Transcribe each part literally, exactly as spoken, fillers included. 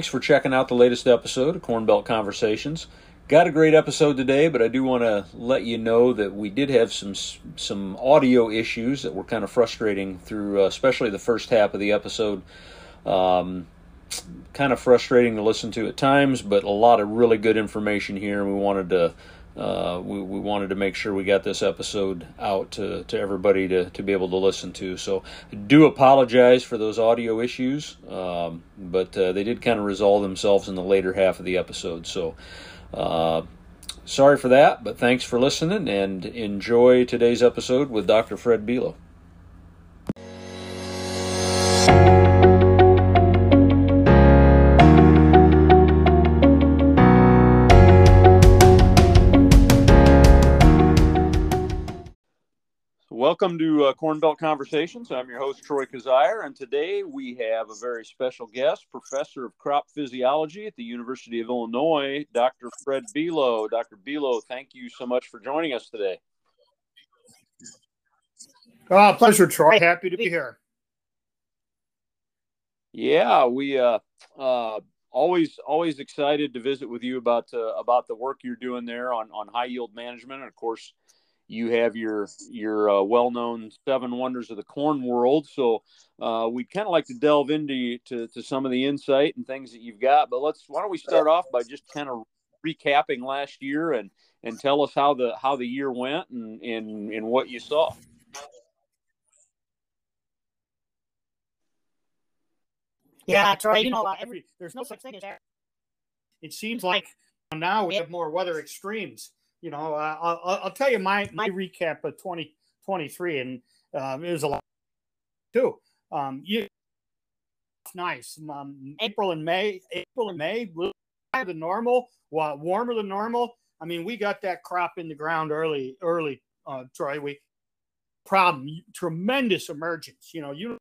thanks for checking out the latest episode of Corn Belt Conversations. Got a great episode today, but I do want to let you know that we did have some some audio issues that were kind of frustrating through, uh, especially the first half of the episode. Um, kind of frustrating to listen to at times, but a lot of really good information here, and we wanted to uh, we, we wanted to make sure we got this episode out to, to everybody to, to be able to listen to. So I do apologize for those audio issues, um, but uh, they did kind of resolve themselves in the later half of the episode. So uh, sorry for that, but thanks for listening, and enjoy today's episode with Doctor Fred Below. Welcome to uh, Corn Belt Conversations. I'm your host, Troy Kazire, and today we have a very special guest, Professor of Crop Physiology at the University of Illinois, Doctor Fred Below. Doctor Below, thank you so much for joining us today. Oh, pleasure, Troy. Happy to be here. Yeah, we uh, uh, always always excited to visit with you about uh, about the work you're doing there on, on high yield management, and of course, you have your your uh, well-known seven wonders of the corn world. So uh, we'd kind of like to delve into to, to some of the insight and things that you've got. But let's why don't we start off by just kind of recapping last year and and tell us how the how the year went and and, and what you saw. Yeah, Troy. You know, uh, every there's no such thing as. It seems like now we have more weather extremes. You know, uh, I'll, I'll tell you my, my recap of twenty twenty-three, and um, it was a lot too. Um, you, it's nice. Um, April and May, April and May, higher than normal, well, warmer than normal. I mean, we got that crop in the ground early, early. Uh, Troy, we problem tremendous emergence. You know, you.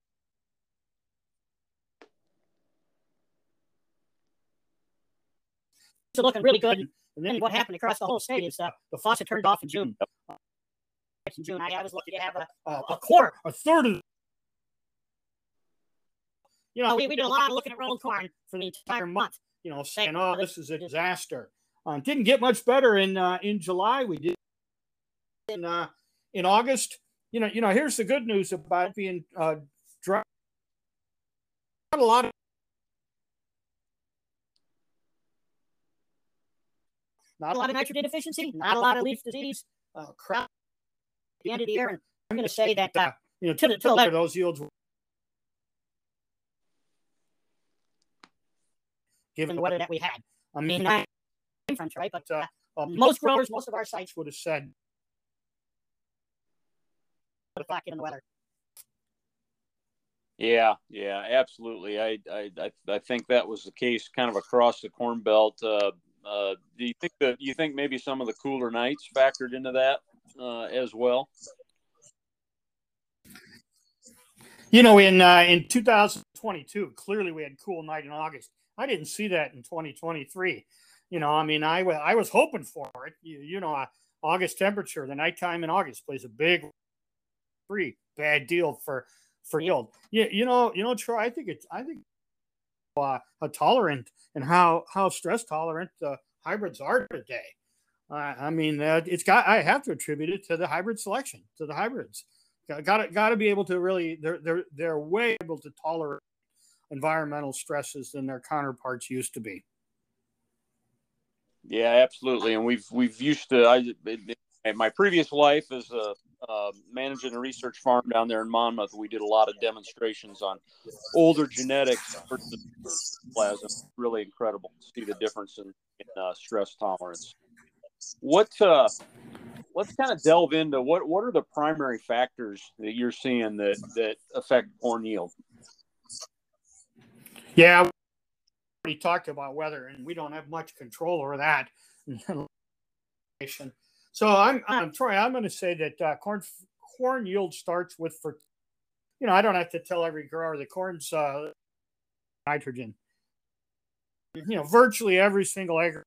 It's looking really good. And then what happened across the whole state is uh, the faucet turned off in June. Uh, in June, I, I was lucky to have a, a, a quarter, a third of. You know, we, we did a lot of looking at rolled corn for the entire month. You know, saying, "Oh, this is a disaster." Uh, didn't get much better in uh, in July. We did in uh, in August. You know, you know. Here's the good news about being uh, dry. Not a lot of. Not a lot of nitrogen deficiency, not a lot of leaf disease, uh, crop at the end of the year. And I'm going to say that, uh, you know, to the, to the letter, those yields were given the weather that we had. I mean, I different, right? But uh, uh, most growers, most of our sites would have said, put a clock in the weather. Yeah, yeah, absolutely. I, I, I think that was the case kind of across the Corn Belt. Uh, Uh, do you think that you think maybe some of the cooler nights factored into that uh, as well? You know, in uh, in two thousand twenty-two, clearly we had cool night in August. I didn't see that in twenty twenty-three. You know, I mean, I, I was hoping for it. You, you know, uh, August temperature, the nighttime in August plays a big, pretty bad deal for for yield. You, you know, you know, Troy, I think it's I think. Uh, how tolerant and how how stress tolerant the hybrids are today. Uh, I mean, uh, it's got. I have to attribute it to the hybrid selection, to the hybrids. Got got to, got to be able to really. They're they're they're way able to tolerate environmental stresses than their counterparts used to be. Yeah, absolutely, and we've we've used to. I in my previous life as a uh, managing a research farm down there in Monmouth, we did a lot of demonstrations on older genetics versus plasma. Really incredible to see the difference in, in uh, stress tolerance. What uh, let's kind of delve into what what are the primary factors that you're seeing that that affect corn yield? Yeah, we talked about weather, and we don't have much control over that. So I'm, I'm Troy. I'm going to say that uh, corn corn yield starts with, for you know, I don't have to tell every grower the corn's uh, nitrogen. You know, virtually every single acre.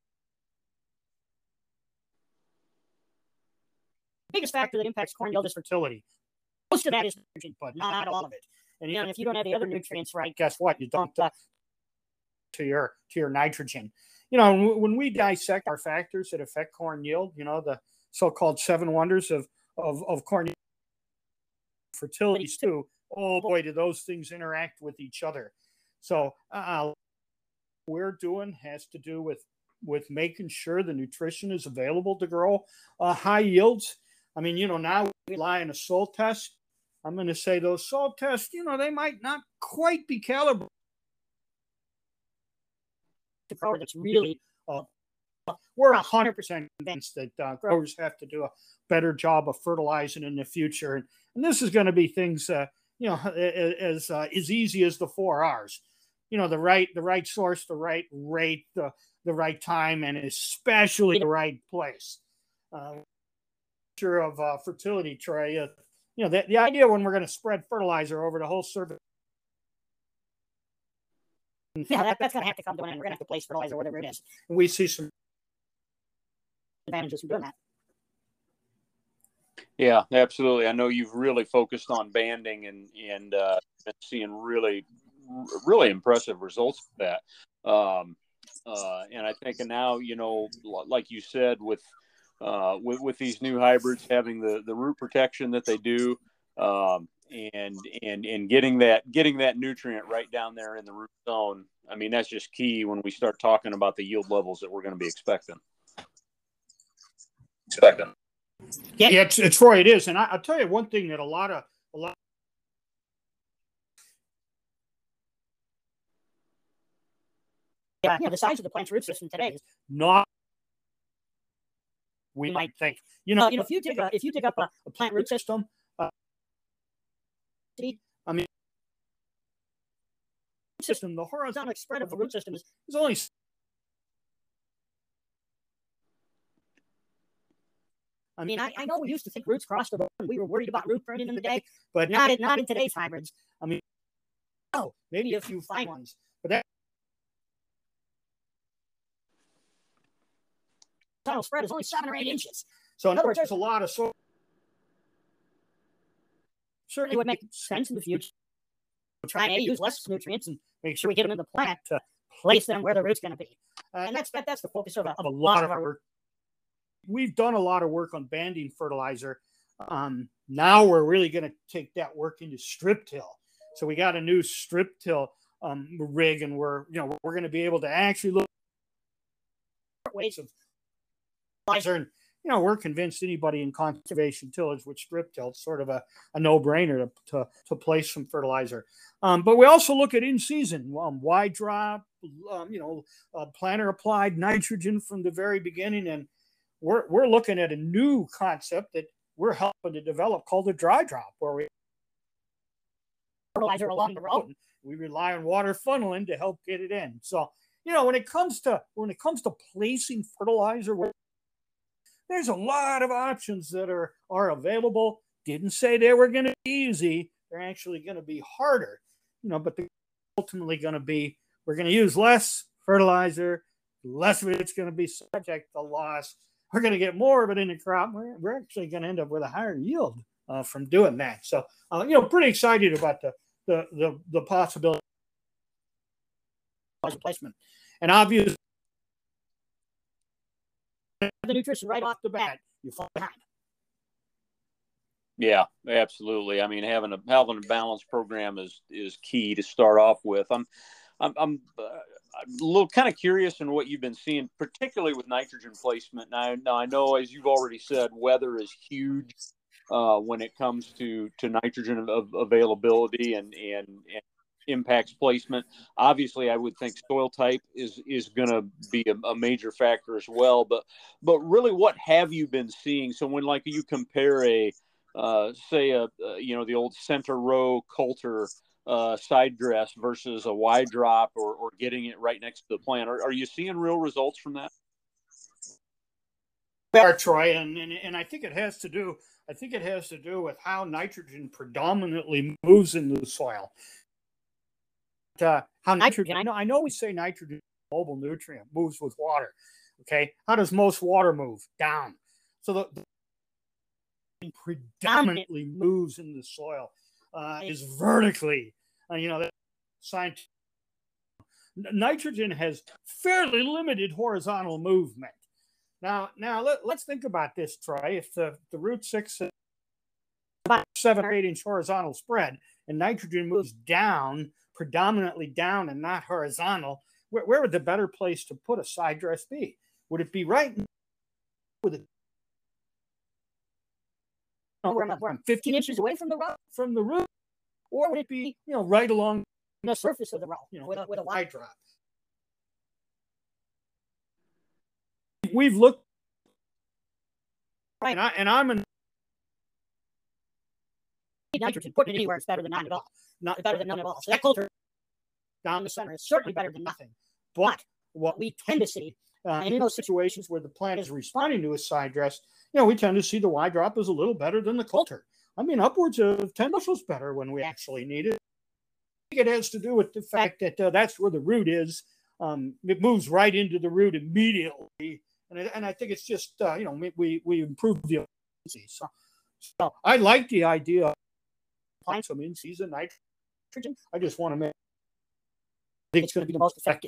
The biggest factor that impacts corn yield is fertility. Most of that is nitrogen, but not all of it. And you know, if you don't have the other nutrients right, guess what? You don't. Uh, to your to your nitrogen. You know, when we dissect our factors that affect corn yield, you know, the so-called seven wonders of of, of corn fertilities too. Oh boy, do those things interact with each other. So uh, what we're doing has to do with with making sure the nutrition is available to grow uh, high yields. I mean, you know, now we rely on a soil test. I'm going to say those soil tests, you know, they might not quite be calibrated to grow that's really. Uh, we're one hundred percent convinced that uh, growers have to do a better job of fertilizing in the future. And, and this is going to be things, uh, you know, as uh, as easy as the four R's. You know, the right the right source, the right rate, the, the right time, and especially the right place. Uh, sure of uh, fertility, Troy. Uh, you know, the, the idea when we're going to spread fertilizer over the whole surface. Yeah, that, that's going to have to come to an end. We're going to have to place fertilizer whatever it is. And we see some advantages from doing that. Yeah, absolutely. I know you've really focused on banding and and uh, been seeing really, really impressive results with that. Um, uh, and I think now, you know, like you said, with uh, with with these new hybrids having the, the root protection that they do, um, and and and getting that getting that nutrient right down there in the root zone. I mean, that's just key when we start talking about the yield levels that we're going to be expecting. Expecting. Yeah, yeah it's, it's Troy. It is, and I, I'll tell you one thing that a lot of a lot. Yeah, you know, the size of the plant's root system today is not. We might think, you know, you know, if you dig a, if you dig up a, a plant root system, uh, I mean, system, the horizontal spread of the root system is, is only. I mean, I, I know we used to think roots crossed the road. We were worried about root burning in the day, but not in, not in today's hybrids. I mean, oh, maybe a few fine ones, but that horizontal spread is only seven or eight inches. So in other words, there's a lot of soil. Certainly would make sense in the future. Try to use less nutrients and make sure we get them in the plant to place them where the root's going to be. Uh, and that's that, that's the focus of a, of a lot of our work. We've done a lot of work on banding fertilizer. Um, now we're really going to take that work into strip till. So we got a new strip till um, rig, and we're you know we're going to be able to actually look at ways of fertilizer. And you know we're convinced anybody in conservation tillage with strip till it's sort of a, a no-brainer to, to to place some fertilizer. Um, but we also look at in season um, wide drop, um, you know, uh, planter applied nitrogen from the very beginning, and We're, we're looking at a new concept that we're helping to develop called the dry drop, where we fertilizer along the road. We rely on water funneling to help get it in. So, you know, when it comes to when it comes to placing fertilizer, there's a lot of options that are are available. Didn't say they were going to be easy. They're actually going to be harder, you know, but they're ultimately going to be, we're going to use less fertilizer, less of it's going to be subject to loss. We're going to get more of it in the crop. We're, we're actually going to end up with a higher yield uh, from doing that. So, uh, you know, pretty excited about the the the, the possibility of replacement. And obviously, the nutrition right off the bat, you fall behind. Yeah, absolutely. I mean, having a having a balanced program is is key to start off with. I'm I'm, I'm uh, a little kind of curious in what you've been seeing, particularly with nitrogen placement. Now, now I know, as you've already said, weather is huge uh, when it comes to, to nitrogen of, availability and, and, and impacts placement. Obviously, I would think soil type is is going to be a, a major factor as well. But but really, what have you been seeing? So when like you compare a uh, say a, a you know the old center row Coulter uh, side dress versus a wide drop, or, or getting it right next to the plant, are, are you seeing real results from that? We are, Troy, and, and and I think it has to do. I think it has to do with how nitrogen predominantly moves in the soil. Uh, how nitrogen? I know. I know. We say nitrogen, mobile nutrient, moves with water. Okay. How does most water move? Down. So the, the predominantly moves in the soil uh, is vertically. Uh, you know, that science. nitrogen has fairly limited horizontal movement. Now, now let, let's think about this, Troy. If the, the root six is about seven or eight inch horizontal spread and nitrogen moves down, predominantly down and not horizontal, where, where would the better place to put a side dress be? Would it be right with it? Where I'm, where I'm fifteen inches away from the root, from the root, or would it be, you know, right along the surface of the root, you know, with a, with a wide drop? We've looked, and, I, and I'm in nitrogen. Putting it anywhere is better than none at all. Not better than none at all. So that Coulter down the center is certainly better than nothing. But what we tend to see uh, in those situations where the plant is responding to a side dress, you know, we tend to see the wide drop is a little better than the Coulter. I mean, upwards of ten bushels better when we actually need it. I think it has to do with the fact that uh, that's where the root is. Um, it moves right into the root immediately. And I, and I think it's just, uh, you know, we, we improve the efficiency. So, so I like the idea of applying some in-season nitrogen. I just want to make, I think it's going to be the most effective.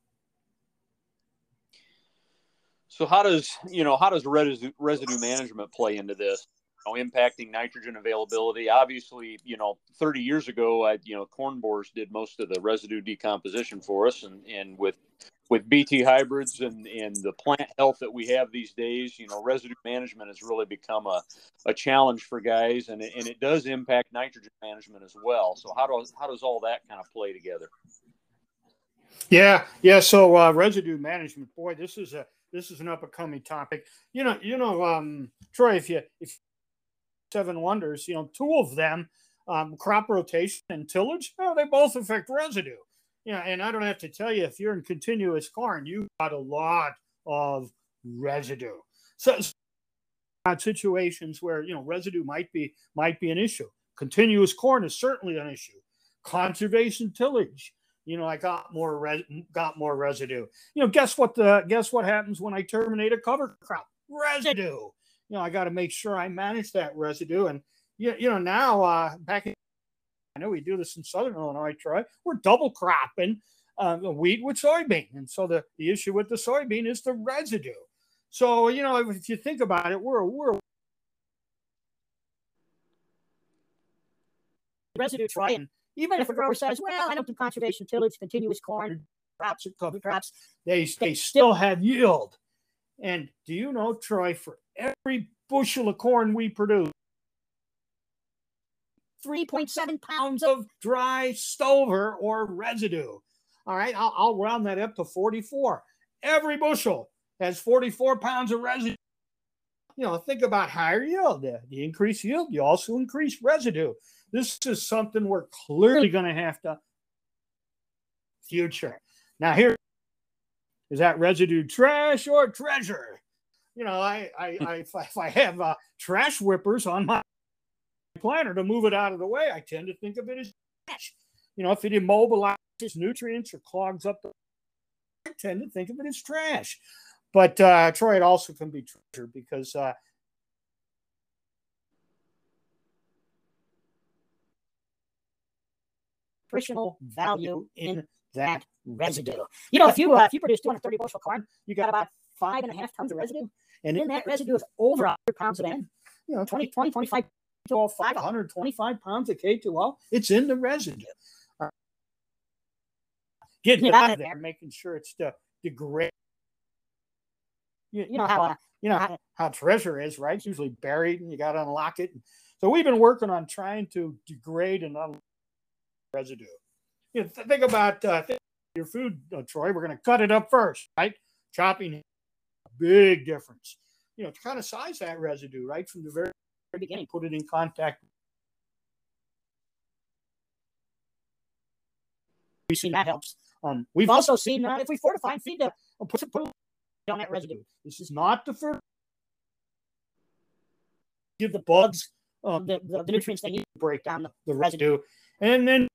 So how does, you know, how does residue, residue management play into this? You know, impacting nitrogen availability. Obviously, you know, thirty years ago, I, you know, corn borers did most of the residue decomposition for us, and, and with with B T hybrids and, and the plant health that we have these days, you know, residue management has really become a, a challenge for guys, and it, and it does impact nitrogen management as well. So how does how does all that kind of play together? Yeah, yeah. So uh, residue management, boy, this is a this is an up and coming topic. You know, you know, um, Troy, if you if seven wonders, you know, two of them, um, crop rotation and tillage, well, they both affect residue. Yeah, and I don't have to tell you, if you're in continuous corn, you've got a lot of residue. So, so situations where, you know, residue might be might be an issue. Continuous corn is certainly an issue. Conservation tillage, you know, I got more res- got more residue. You know, guess what the guess what happens when I terminate a cover crop? Residue. You know, I got to make sure I manage that residue. And you, you know, now uh, back in, I know we do this in Southern Illinois, Troy, we're double cropping uh, wheat with soybean. And so the, the issue with the soybean is the residue. So, you know, if, if you think about it, we're, we're residue, Troy. And even if a grower says, well, I don't do conservation tillage, continuous corn, crops or cover crops, they, they still have yield. And do you know, Troy, for every bushel of corn we produce, three point seven pounds of dry stover or residue. All right, I'll, I'll round that up to forty-four. Every bushel has forty-four pounds of residue. You know, think about higher yield. The, the increased yield, you also increase residue. This is something we're clearly going to have to future. Now, here is that residue trash or treasure? You know, I, I, I if, I if I have uh, trash whippers on my planter to move it out of the way, I tend to think of it as trash. You know, if it immobilizes nutrients or clogs up the, I tend to think of it as trash. But uh, Troy, it also can be treasure because uh, nutritional value in that residue. You know, if you uh, if you produce two hundred thirty bushel corn, you got about five and a half tons of residue, and in that residue is over one hundred pounds of N. You know, twenty, twenty, twenty-five K twelve, one hundred twenty-five pounds of K twelve. It's in the residue. Uh, getting it out of there, making sure it's the degrade. You, you know how uh, you know how, how treasure is, right? It's usually buried, and you got to unlock it. So we've been working on trying to degrade and unlock residue. You know, th- think about uh, think your food, uh, Troy. We're going to cut it up first, right? Chopping, big difference. You know, to kind of size that residue right from the very beginning, put it in contact. We've seen that helps. Um, we've also seen uh, if we fortify and feed the uh, put some put on that residue. This is not the first. Give the bugs um, the, the, the nutrients they need to break down the, the residue, and then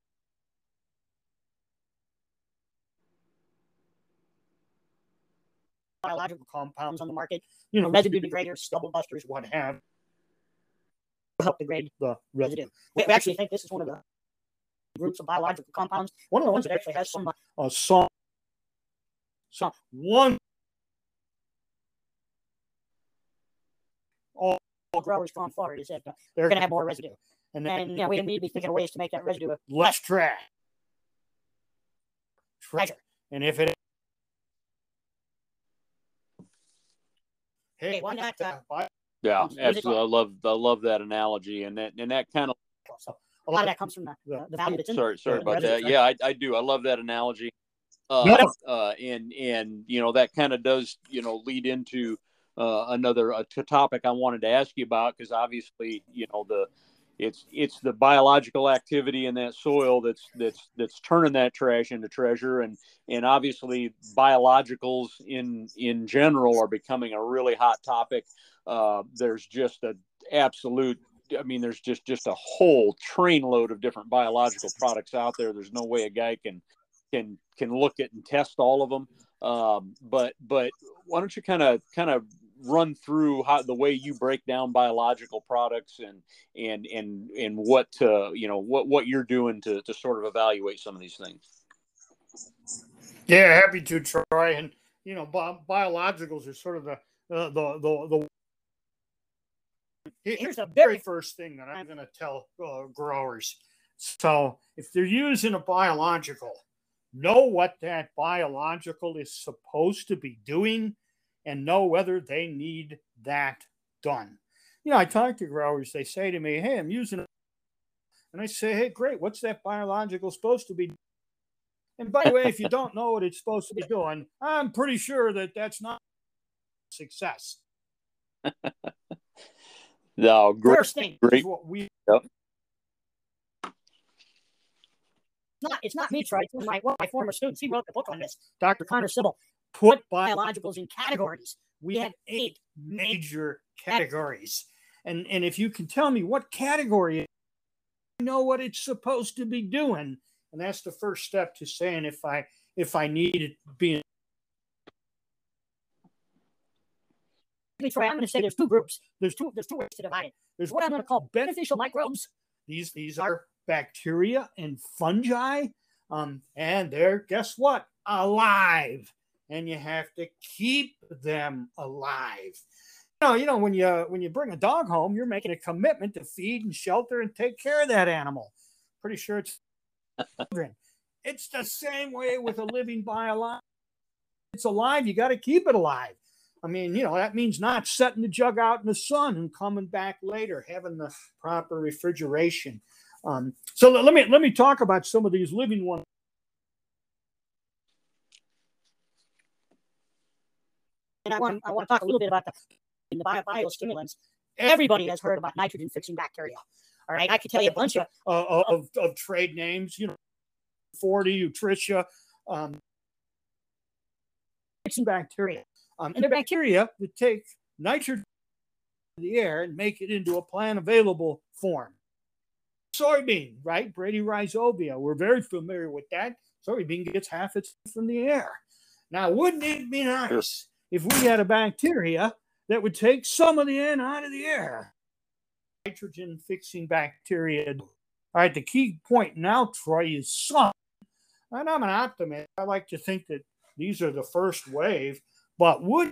biological compounds on the market, you know, residue degraders, stubble busters, what have, help degrade the residue. We actually think this is one of the groups of biological compounds, one of the ones that actually has some uh, some, some one. All growers going forward is that they're going to have more residue, and then you know we need to be thinking of ways to make that residue less trash, treasure. And if it, hey, why not? Uh, buy, yeah, absolutely. I love I love that analogy, and that and that kind of so a lot of that comes from the, the, the value that's in. Sorry, sorry the, about the that. right? Yeah, I, I do. I love that analogy. Uh, no. uh, and and you know that kind of does you know lead into uh, another a t- topic I wanted to ask you about, because obviously you know the it's it's the biological activity in that soil that's that's that's turning that trash into treasure, and and obviously biologicals in in general are becoming a really hot topic. Uh, there's just a absolute I mean, there's just, just a whole train load of different biological products out there. There's no way a guy can can can look at and test all of them. Um, but but why don't you kind of kind of run through how the way you break down biological products and and and and what uh, you know what what you're doing to to sort of evaluate some of these things. Yeah, happy to, Troy. And you know, bi- biologicals are sort of the uh, the the the. Here's the very first thing that I'm going to tell uh, growers. So if they're using a biological, know what that biological is supposed to be doing and know whether they need that done. You know, I talk to growers, they say to me, hey, I'm using it. And I say, hey, great, what's that biological supposed to be doing? And by the way, if you don't know what it's supposed to be doing, I'm pretty sure that that's not success. No, great. First thing great. is what we. Yep. Not, it's not me, Troy. It's one of my, one of my former students. He wrote the book on this. Doctor Connor Sybil put biologicals in categories. We had eight major categories. And, and if you can tell me what category, I know what it's supposed to be doing. And that's the first step to saying if I if I need it being. Troy, I'm going to say there's two groups. There's two. There's two ways to divide it. There's what I'm going to call beneficial microbes. These these are bacteria and fungi, um, and they're guess what? Alive, and you have to keep them alive. You know, you know when you when you bring a dog home, you're making a commitment to feed and shelter and take care of that animal. Pretty sure it's children. It's the same way with a living biological. It's alive. You got to keep it alive. I mean, you know, that means not setting the jug out in the sun and coming back later, having the proper refrigeration. Um, so let me let me talk about some of these living ones. And I want I want to talk a little bit about the the bio, biostimulants. Everybody has heard about nitrogen fixing bacteria. All right, I could tell you a bunch of uh, of, of trade names. You know, forty, Utrisha, um, fixing bacteria. Um, and they're bacteria that take nitrogen from the air and make it into a plant available form. Soybean, right? Bradyrhizobia. We're very familiar with that. Soybean gets half its from the air. Now, wouldn't it be nice if we had a bacteria that would take some of the N out of the air? Nitrogen fixing bacteria. All right, the key point now, Troy, is some. And I'm an optimist. I like to think that these are the first wave. But would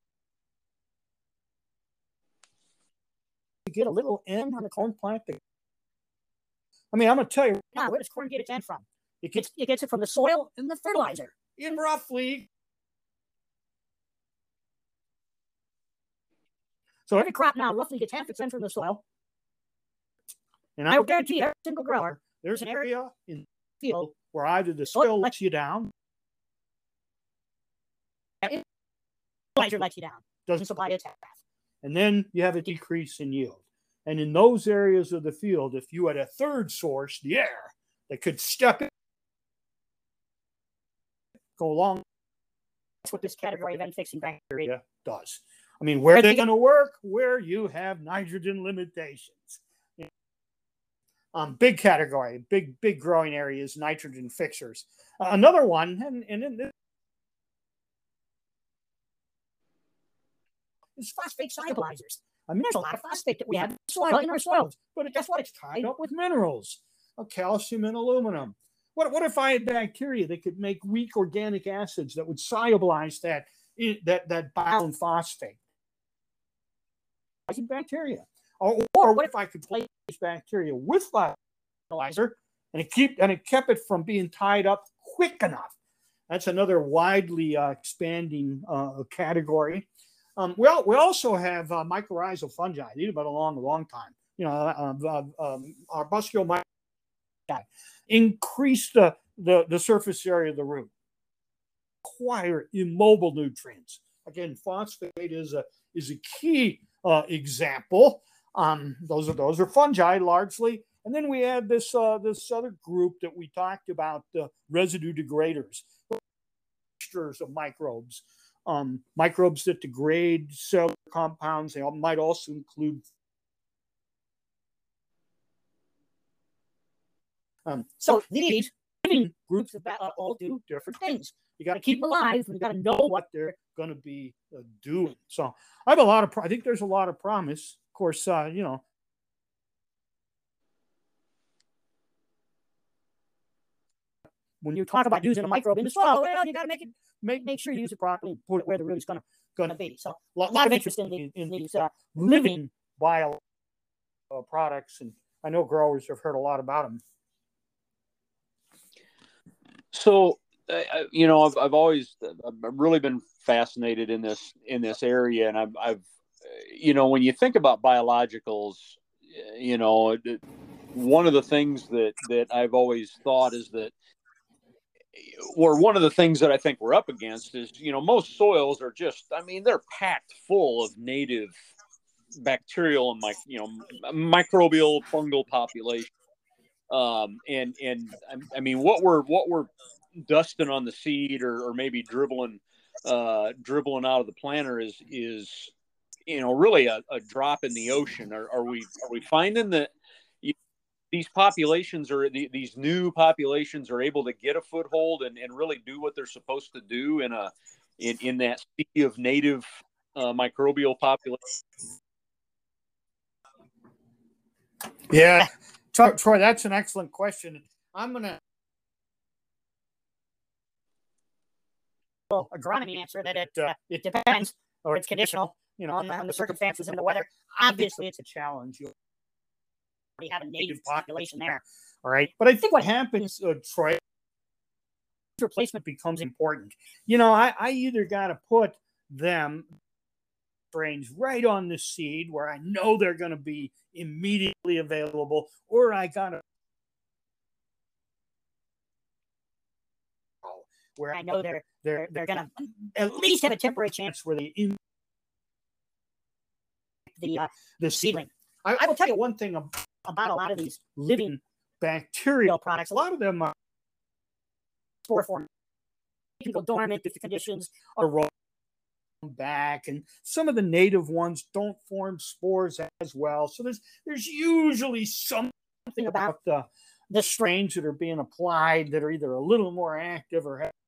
you get a little N on the corn plant? I mean, I'm going to tell you now, where does corn get its N from? It gets, it gets it from the soil and the fertilizer in roughly. So every crop now roughly gets half its N from the soil. And I will guarantee every single grower, there's an area in the field where either the soil lets you down, fertilizer lets you down, doesn't supply its half. And then you have a decrease in yield. And in those areas of the field, if you had a third source, the air, that could step in, go along. That's what this category of N-fixing bacteria does. I mean, where are they going to work? Where you have nitrogen limitations. Um, big category, big, big growing areas, nitrogen fixers. Uh, another one, and, and in this, is phosphate stabilizers. I mean, there's a lot of phosphate that we have in, soil, in our soils, but guess what? It's tied up with minerals, uh, calcium and aluminum. What, what if I had bacteria that could make weak organic acids that would solubilize that, that, that bound phosphate? Bacteria. Or, or what if I could place bacteria with fertilizer and it keep and it kept it from being tied up quick enough? That's another widely uh, expanding uh, category. Um, well, we also have uh, mycorrhizal fungi. These have been along a long time. You know, uh, uh, um, arbuscular mycorrhizae increase the, the the surface area of the root, acquire immobile nutrients. Again, phosphate is a is a key uh, example. Um, those are those are fungi largely, and then we have this uh, this other group that we talked about, the uh, residue degraders, mixtures of microbes, um, microbes that degrade cellular compounds. They might also include um, so these living groups uh, all do different things. You got to keep them alive, and you got to know what they're going to be uh, doing. So I have a lot of, I think there's a lot of promise. Of course, uh, you know, when you talk about using a microbe in the soil, well, you got to make it, make make sure you use it properly, and put it where the root is going to going to be. So a lot, lot of interest in, the, in these uh, living bio uh, products, and I know growers have heard a lot about them. So, uh, you know, I've I've always I've really been fascinated in this in this area, and I've I've you know, when you think about biologicals, you know, one of the things that that I've always thought is that, or one of the things that I think we're up against is, you know, most soils are just, I mean, they're packed full of native bacterial and, you know, microbial fungal population. Um, and, and I mean, what we're, what we're dusting on the seed or, or maybe dribbling, uh, dribbling out of the planter is, is, you know, really a, a drop in the ocean. Are, are we, are we finding that you, these populations are the, these new populations are able to get a foothold and, and really do what they're supposed to do in a, in, in that sea of native, uh, microbial population? Yeah. Troy, that's an excellent question. I'm going to well, agronomy answer that it uh, it depends, or it's conditional, you know, on the, on the circumstances and the weather. Obviously, it's a challenge. You already have a native population there, all right? But I think what happens, uh, Troy, replacement becomes important. You know, I, I either got to put them strains right on the seed where I know they're going to be immediately available, or I got to where I know they're they're they're going to at least have a temporary chance where they in the uh, the seedling. I, I will tell you one thing about a lot of these living bacterial products. A lot of them are spore form. They can go dormant if the conditions are wrong back, and some of the native ones don't form spores as well. So there's there's usually something about the the strains that are being applied that are either a little more active or have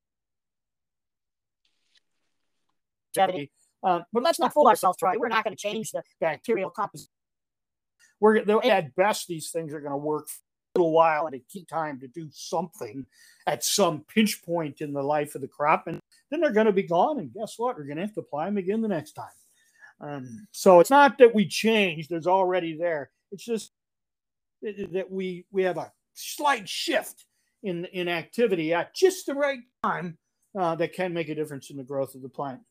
uh, but let's not fool ourselves, Troy. We're not going to change the bacterial composition. We're at best these things are going to work for a little while at a key time to do something at some pinch point in the life of the crop, and then they're going to be gone. And guess what? We're going to have to apply them again the next time. Um, so it's not that we change; there's already there. It's just that we we have a slight shift in in activity at just the right time uh, that can make a difference in the growth of the plant.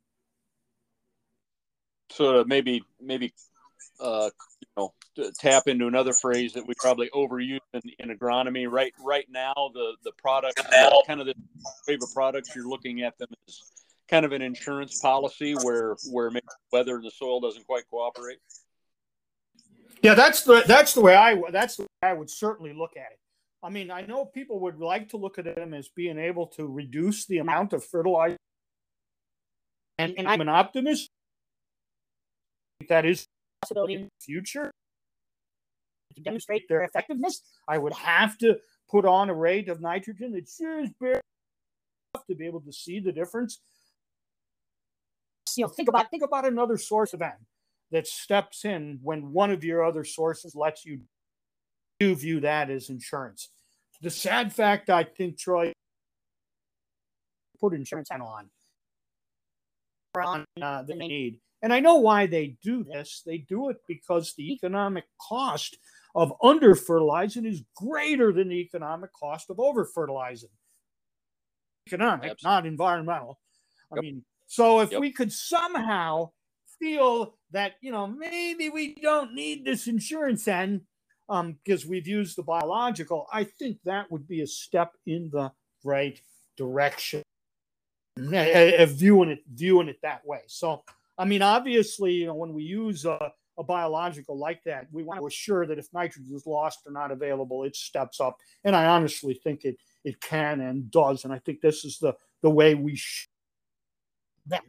So maybe maybe uh, you know, tap into another phrase that we probably overuse in, in agronomy right right now. The the product, kind of the wave of products, you're looking at them as kind of an insurance policy where where maybe weather and the soil doesn't quite cooperate. Yeah, that's the that's the way I that's the way I would certainly look at it. I mean, I know people would like to look at them as being able to reduce the amount of fertilizer, and, and I'm an optimist. That is a possibility in the future. To demonstrate their effectiveness, I would have to put on a rate of nitrogen that's just bare enough to be able to see the difference. You know, think about think about another source of N that steps in when one of your other sources lets you do view that as insurance. the sad fact, I think, Troy, put insurance on on uh, they need. And I know why they do this. They do it because the economic cost of under fertilizing is greater than the economic cost of over fertilizing. Economic, Absolutely. Not environmental. I yep. mean, so if yep. we could somehow feel that, you know, maybe we don't need this insurance end um, because we've used the biological, I think that would be a step in the right direction. Uh, viewing it, viewing it that way. So, I mean, obviously, you know, when we use a, a biological like that, we want to assure that if nitrogen is lost or not available, it steps up. And I honestly think it it can and does. And I think this is the the way we should. Them.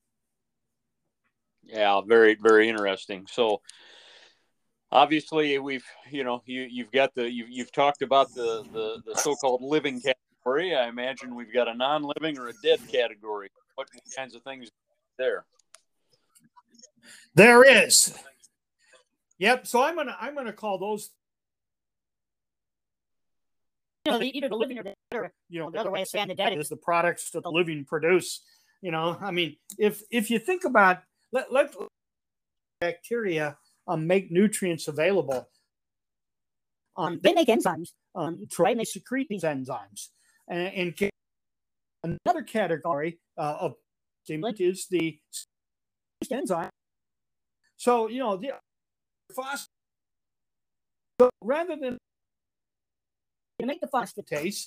Yeah, very very interesting. So, obviously, we've you know you you've got the you've you've talked about the the the so-called living category. I imagine we've got a non-living or a dead category. What kinds of things there? There is. Yep. So I'm gonna I'm gonna call those. You know, either the living or the dead. You know, the other way of saying the dead is the products that the living produce. You know, I mean, if if you think about let let bacteria um, make nutrients available. Um, they make enzymes. Um, try and they secrete these enzymes. And, and another category uh, of stimulant is the enzyme. So, you know, the phosphate, so rather than to make the phosphatase,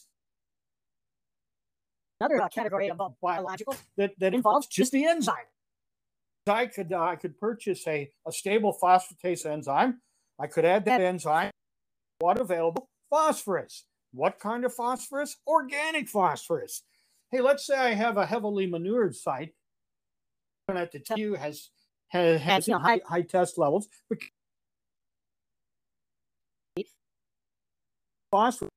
another uh, category of biological that, that involves just the enzyme. I could uh, I could purchase a, a stable phosphatase enzyme. I could add that enzyme, what available? Phosphorus. What kind of phosphorus? Organic phosphorus. Hey, let's say I have a heavily manured site that the T U has has, has you know, high high test levels. Phosphorus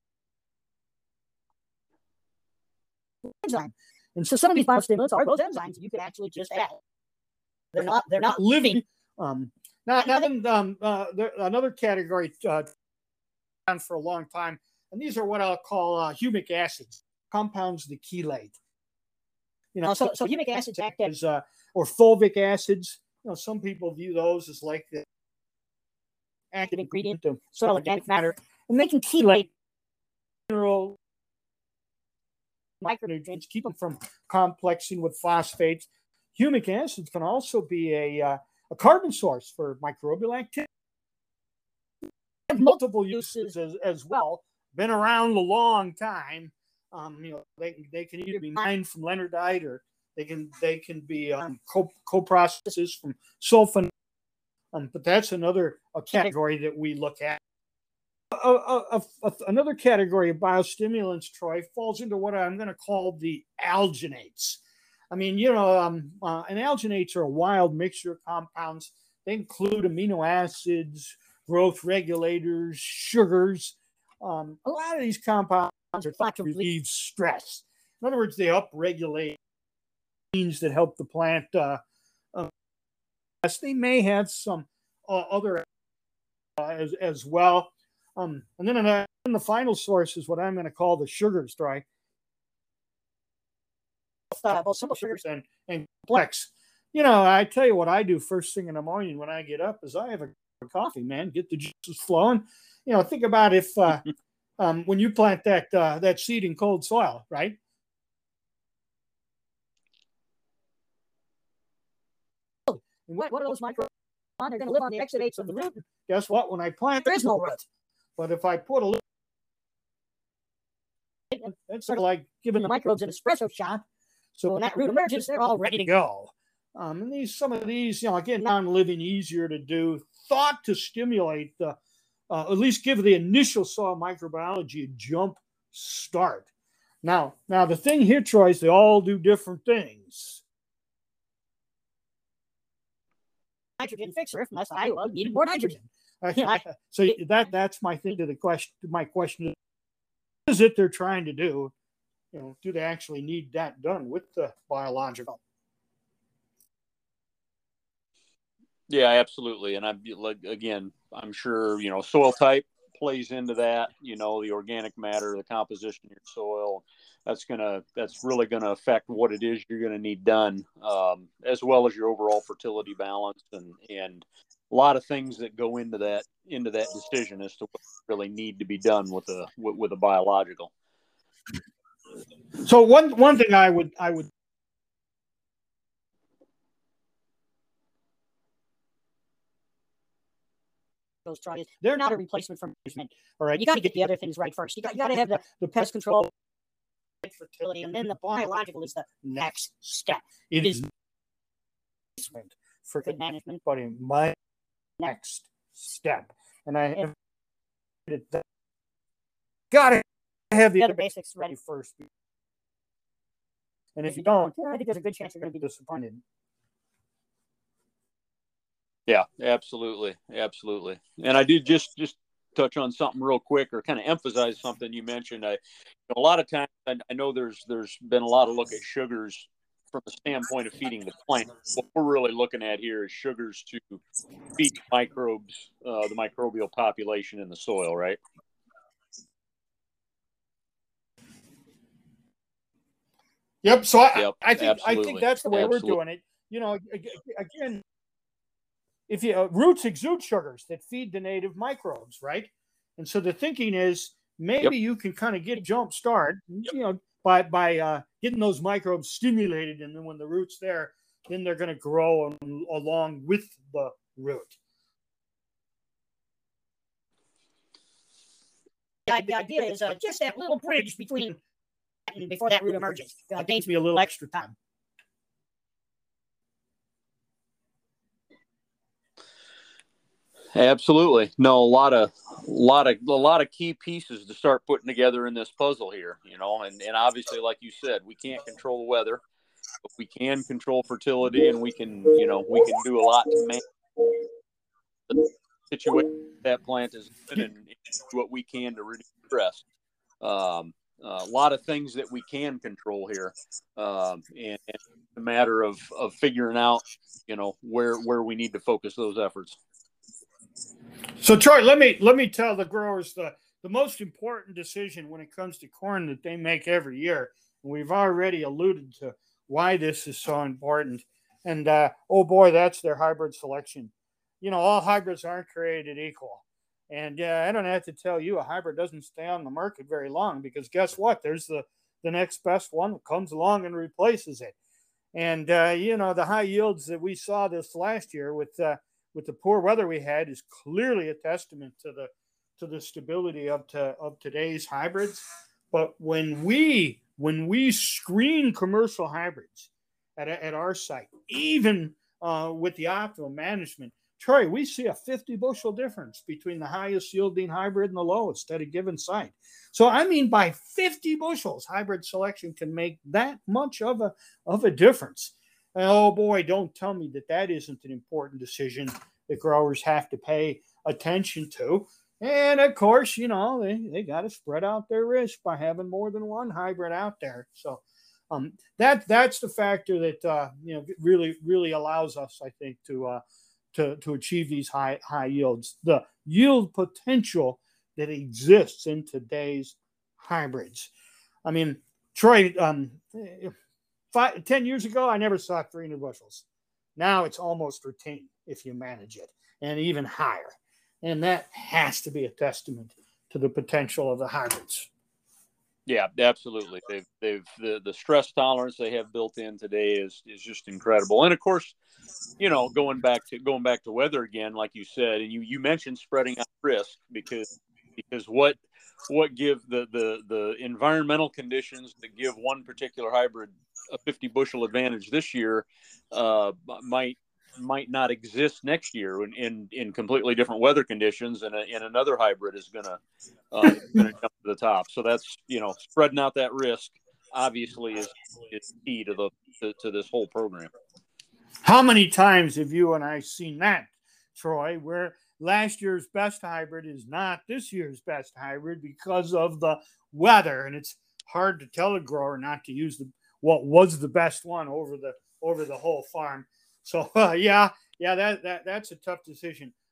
enzyme, and so some of these biostimulants are those enzymes you could actually just add. They're not they're not living. Um, now, now then, um, uh, there, another category uh, for a long time. And these are what I'll call uh, humic acids, compounds that chelate. You know, so, so humic acids act as, uh, or fulvic acids. You know, some people view those as like the active ingredient of soil organic matter, and they can chelate mineral micronutrients, keep them from complexing with phosphates. Humic acids can also be a uh, a carbon source for microbial activity. Have multiple uses as, as well. Been around a long time. Um, you know, they they can either be mined from leonardite, or they can they can be um, co co-processes from sulfon. Um, but that's another a category that we look at. A, a, a, another category of biostimulants, Troy, falls into what I'm going to call the alginates. I mean, you know, um, uh, and alginates are a wild mixture of compounds. They include amino acids, growth regulators, sugars. Um, a lot of these compounds are thought to relieve stress. In other words, they upregulate genes that help the plant. Uh, uh, they may have some uh, other uh, as, as well. Um, and then uh, and the final source is what I'm going to call the sugars, Troy. Uh, both simple sugars and, and complex. You know, I tell you what I do first thing in the morning when I get up is I have a coffee, man, get the juices flowing. You know, think about if uh, um, when you plant that uh, that seed in cold soil, right? And what, what are those microbes? They're going to live on the exudates of the root. Guess what? When I plant, there is no root. But if I put a little, it's sort of like giving the microbes an espresso shot. So when that root emerges, they're all ready to go. Um, and these, some of these, you know, again, non-living, easier to do, thought to stimulate the, uh, at least give the initial soil microbiology a jump start. Now, now the thing here, Troy, is they all do different things. Nitrogen fixer, unless I well, needed more nitrogen. Uh, I, so that that's my thing to the question. My question is, what is it they're trying to do? You know, do they actually need that done with the biological? Yeah, absolutely. And I'm like, again, I'm sure, you know, soil type plays into that. You know, the organic matter, the composition of your soil. That's gonna that's really gonna affect what it is you're gonna need done, um, as well as your overall fertility balance and and a lot of things that go into that into that decision as to what really need to be done with a with, with a biological. So one one thing I would I would those tries, they're not a replacement for management. All right, you got to get the other things right first. You got you got to have the, the pest control, fertility, and then the biological is the next step. It is for good management, but in my next step, and I have got to have the other basics ready first. And if you don't, I think there's a good chance you're going to be disappointed. Yeah, absolutely, absolutely. And I did just just touch on something real quick, or kind of emphasize something you mentioned. I, you know, a lot of times, I, I know there's there's been a lot of look at sugars from the standpoint of feeding the plant. What we're really looking at here is sugars to feed microbes, uh, the microbial population in the soil, right? Yep. So I, yep, I think absolutely. I think that's the way absolutely. we're doing it. You know, again, if you uh, roots exude sugars that feed the native microbes, right? And so the thinking is maybe yep. you can kind of get a jump start, yep. you know, by by uh, getting those microbes stimulated, and then when the root's there, then they're going to grow along with the root. The idea is uh, just that little bridge between before that root emerges. Uh, gains me a little extra time. Absolutely. No, a lot of, a lot of, a lot of key pieces to start putting together in this puzzle here, you know, and, and obviously, like you said, we can't control the weather, but we can control fertility, and we can, you know, we can do a lot to manage the situation that plant is in, and do what we can to reduce stress. Um, uh, a lot of things that we can control here, um, and, and it's a matter of, of figuring out, you know, where, where we need to focus those efforts. So, Troy, let me let me tell the growers the, the most important decision when it comes to corn that they make every year. And we've already alluded to why this is so important. And, uh, oh, boy, that's their hybrid selection. You know, all hybrids aren't created equal. And uh, I don't have to tell you, a hybrid doesn't stay on the market very long, because guess what? There's the, the next best one that comes along and replaces it. And, uh, you know, the high yields that we saw this last year with uh, – with the poor weather we had is clearly a testament to the to the stability of to, of today's hybrids. But when we when we screen commercial hybrids at, at our site, even uh, with the optimal management, Troy, we see a fifty bushel difference between the highest yielding hybrid and the lowest at a given site. So I mean, by fifty bushels, hybrid selection can make that much of a of a difference. Oh, boy, don't tell me that that isn't an important decision that growers have to pay attention to. And, of course, you know, they, they got to spread out their risk by having more than one hybrid out there. So um, that that's the factor that, uh, you know, really, really allows us, I think, to uh, to, to achieve these high, high yields. The yield potential that exists in today's hybrids. I mean, Troy, um, Five, ten years ago, I never saw three hundred bushels. Now it's almost routine if you manage it, and even higher. And that has to be a testament to the potential of the hybrids. Yeah, absolutely. They've they've the, the stress tolerance they have built in today is is just incredible. And of course, you know, going back to going back to weather again, like you said, and you, you mentioned spreading out risk, because because what what give the, the the environmental conditions that give one particular hybrid a fifty bushel advantage this year uh, might might not exist next year in, in, in completely different weather conditions, and, a, and another hybrid is gonna uh, gonna jump to the top. So that's, you know, spreading out that risk obviously is is key to the to, to this whole program. How many times have you and I seen that, Troy, where last year's best hybrid is not this year's best hybrid because of the weather, and it's hard to tell a grower not to use the what was the best one over the over the whole farm. So uh, yeah, yeah, that that that's a tough decision.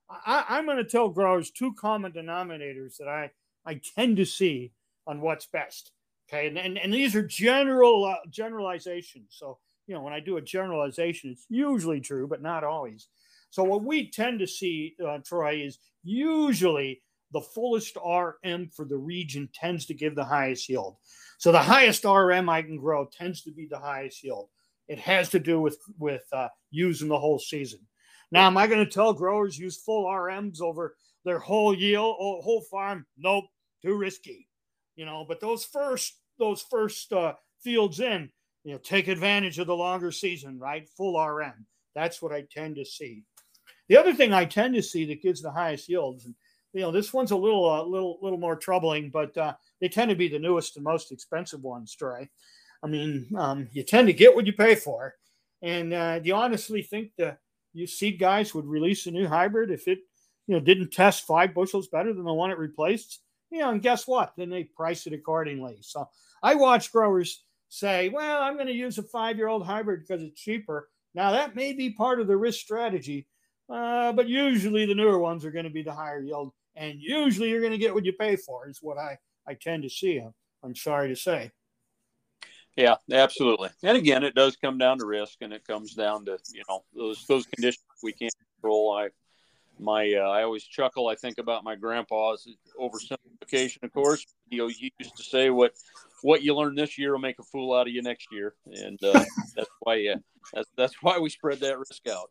I, I'm going to tell growers two common denominators that I, I tend to see on what's best. Okay. And, and, and these are general uh, generalizations. So, you know, when I do a generalization, it's usually true, but not always. So what we tend to see, uh, Troy, is usually the fullest R M for the region tends to give the highest yield. So the highest R M I can grow tends to be the highest yield. It has to do with, with uh, using the whole season. Now, am I going to tell growers use full R Ms over their whole yield, whole farm? Nope, too risky. You know, but those first, those first uh, fields in, you know, take advantage of the longer season, right? Full R M. That's what I tend to see. The other thing I tend to see that gives the highest yields, and you know, this one's a little, uh, little, little more troubling, but uh, they tend to be the newest and most expensive ones, Troy. I mean, um, you tend to get what you pay for, and uh, do you honestly think the you seed guys would release a new hybrid if it, you know, didn't test five bushels better than the one it replaced? You know, and guess what? Then they price it accordingly. So I watch growers say, well, I'm going to use a five-year-old hybrid because it's cheaper. Now, that may be part of the risk strategy, uh, but usually the newer ones are going to be the higher yield, and usually you're going to get what you pay for is what I, I tend to see. I'm, I'm sorry to say. Yeah, absolutely. And again, it does come down to risk, and it comes down to, you know, those those conditions we can't control. I my uh, I always chuckle. I think about my grandpa's oversimplification. Of course, you know, he used to say, "What what you learn this year will make a fool out of you next year," and uh, that's why yeah, that's that's why we spread that risk out.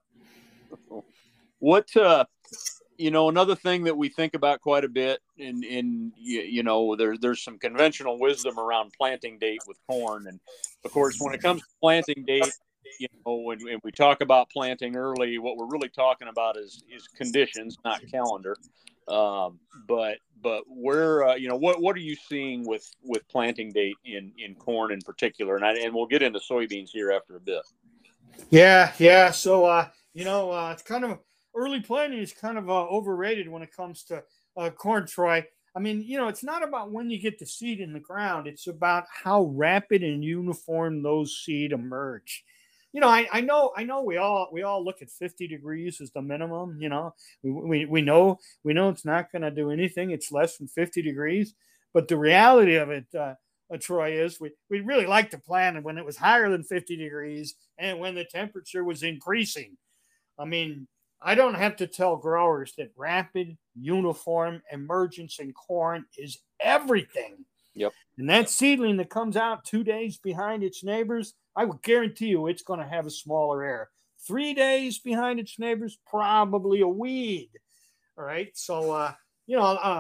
What uh, you know, another thing that we think about quite a bit, in in you, you know, there's there's some conventional wisdom around planting date with corn, and of course, when it comes to planting date, you know, when, when we talk about planting early, what we're really talking about is is conditions, not calendar. Um, but but where uh, you know, what what are you seeing with with planting date in in corn in particular, and I, and we'll get into soybeans here after a bit. Yeah, yeah. So uh, you know, uh, it's kind of early planting is kind of uh, overrated when it comes to uh, corn, Troy. I mean, you know, it's not about when you get the seed in the ground. It's about how rapid and uniform those seed emerge. You know, I, I know, I know we all, we all look at fifty degrees as the minimum, you know, we, we, we know, we know it's not going to do anything. It's less than fifty degrees, but the reality of it, uh, uh, Troy, is we, we really like to plant when it was higher than fifty degrees and when the temperature was increasing. I mean, I don't have to tell growers that rapid, uniform emergence in corn is everything. Yep. And that seedling that comes out two days behind its neighbors, I would guarantee you it's going to have a smaller error. Three days behind its neighbors, probably a weed. All right. So, uh, you know, uh,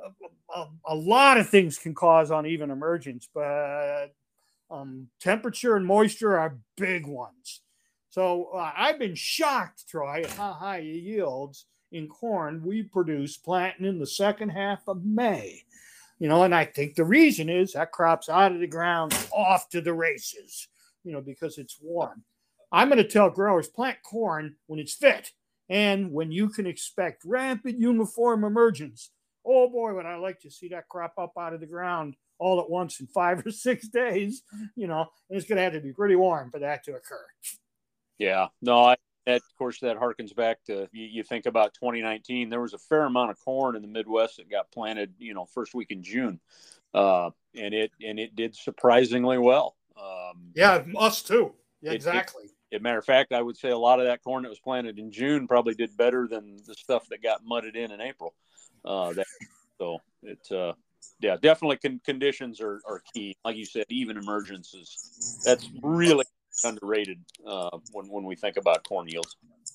a, a lot of things can cause uneven emergence, but um, temperature and moisture are big ones. So uh, I've been shocked, Troy, at how high yields in corn we produce planting in the second half of May. You know, and I think the reason is that crop's out of the ground, off to the races, you know, because it's warm. I'm going to tell growers plant corn when it's fit and when you can expect rapid, uniform emergence. Oh boy, would I like to see that crop up out of the ground all at once in five or six days, you know, and it's going to have to be pretty warm for that to occur. Yeah, no, I, that, of course, that harkens back to, you, you think about twenty nineteen, there was a fair amount of corn in the Midwest that got planted, you know, first week in June. Uh, and it, and it did surprisingly well. Um, yeah, us too. Yeah, it, exactly. It, as a matter of fact, I would say a lot of that corn that was planted in June probably did better than the stuff that got mudded in in April. Uh, that, so it's, uh, yeah, definitely con- conditions are, are key. Like you said, even emergences, that's really underrated uh, when when we think about corn yields.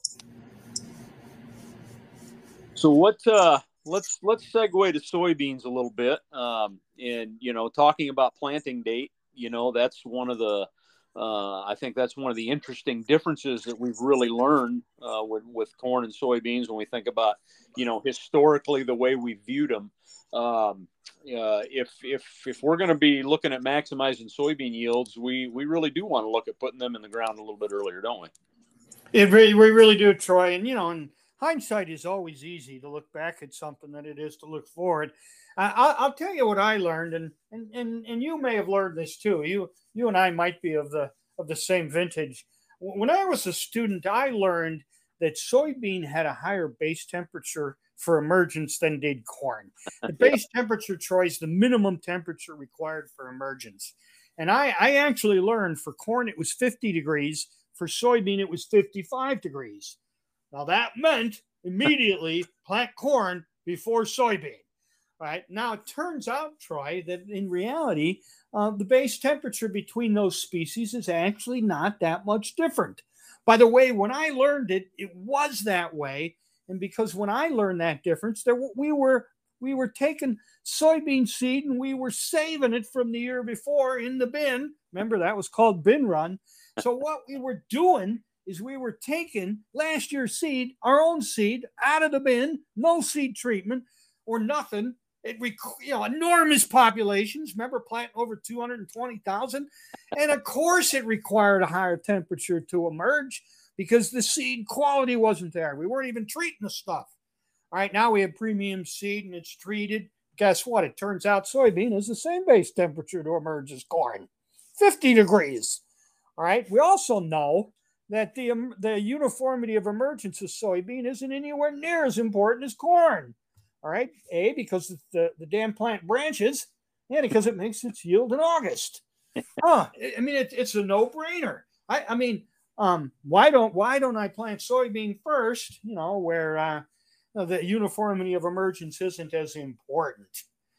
So what? Uh, let's let's segue to soybeans a little bit, um, and you know, talking about planting date. You know, that's one of the. Uh, I think that's one of the interesting differences that we've really learned uh, with with corn and soybeans when we think about, you know, historically the way we viewed them. Um, uh, if if if we're going to be looking at maximizing soybean yields, we we really do want to look at putting them in the ground a little bit earlier, don't we? It really, we really do, Troy. And you know, and hindsight is always easy to look back at something than it is to look forward. Uh, I'll, I'll tell you what I learned, and, and and and you may have learned this too. You you and I might be of the of the same vintage. When I was a student, I learned that soybean had a higher base temperature for emergence than did corn. The base yeah. temperature, Troy, is the minimum temperature required for emergence. And I, I actually learned for corn, it was fifty degrees. For soybean, it was fifty-five degrees. Now, that meant immediately plant corn before soybean. Right now, it turns out, Troy, that in reality, uh, the base temperature between those species is actually not that much different. By the way, when I learned it, it was that way. And because when I learned that difference, there we were we were taking soybean seed and we were saving it from the year before in the bin. Remember, that was called bin run. So what we were doing is we were taking last year's seed, our own seed, out of the bin, no seed treatment or nothing. It, you know, enormous populations. Remember, planting over two hundred twenty thousand. And of course, it required a higher temperature to emerge because the seed quality wasn't there. We weren't even treating the stuff. All right, now we have premium seed and it's treated. Guess what? It turns out soybean is the same base temperature to emerge as corn, fifty degrees. All right, we also know that the, um, the uniformity of emergence of soybean isn't anywhere near as important as corn. All right, A, because the, the damn plant branches, and because it makes its yield in August. Huh, I mean, it, it's a no-brainer. I, I mean, um, why don't why don't I plant soybean first, you know, where uh, the uniformity of emergence isn't as important?